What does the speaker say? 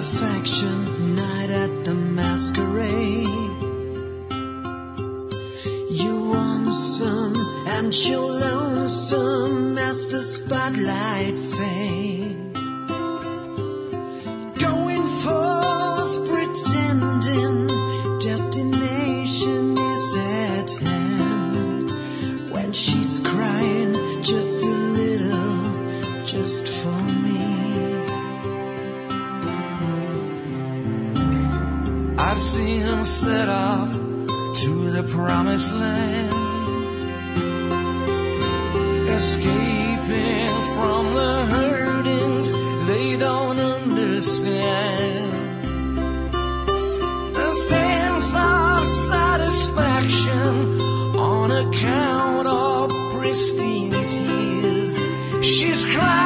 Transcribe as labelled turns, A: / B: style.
A: satisfaction night at the masquerade. You're lonesome and you're lonesome as the spotlight fades. Going forth pretending destination is at hand. When she's crying just a little, just for me.
B: I've seen him set off to the promised land, escaping from the hurtings they don't understand. A sense of satisfaction on account of pristine tears. She's crying.